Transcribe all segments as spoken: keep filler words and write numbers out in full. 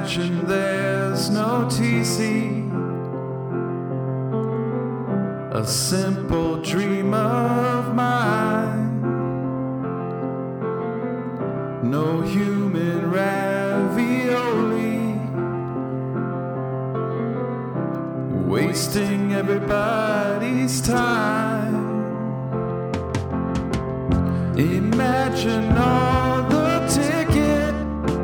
Imagine there's no T C, a simple dream of mine. No human ravioli, wasting everybody's time. Imagine all the ticket,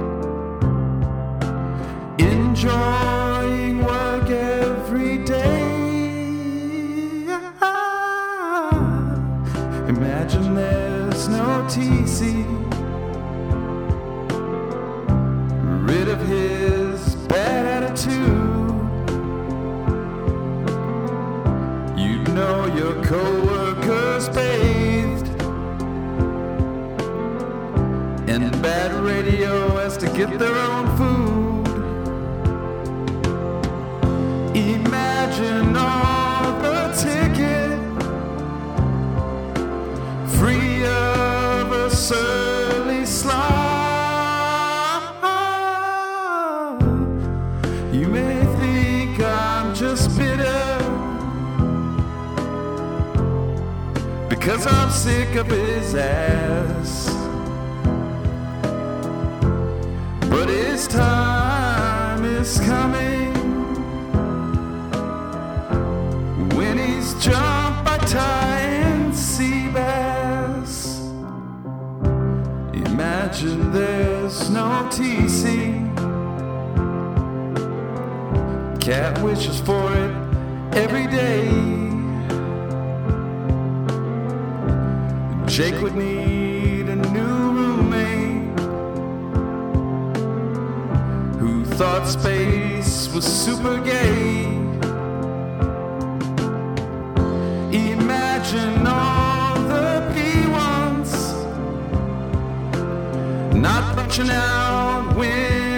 enjoying work every day. Imagine there's no T C, rid of his bad attitude. You know your co-workers bathed, and bad radio has to get their own food. Imagine all the ticket, free of a surly slum. You may think I'm just bitter because I'm sick of his ass, but his time is coming when he's jumped by Ty and sea bass. Imagine there's no T C, cat wishes for it every day. Jake would need a new roommate who thought space was super gay. Imagine all the P ones not punching out when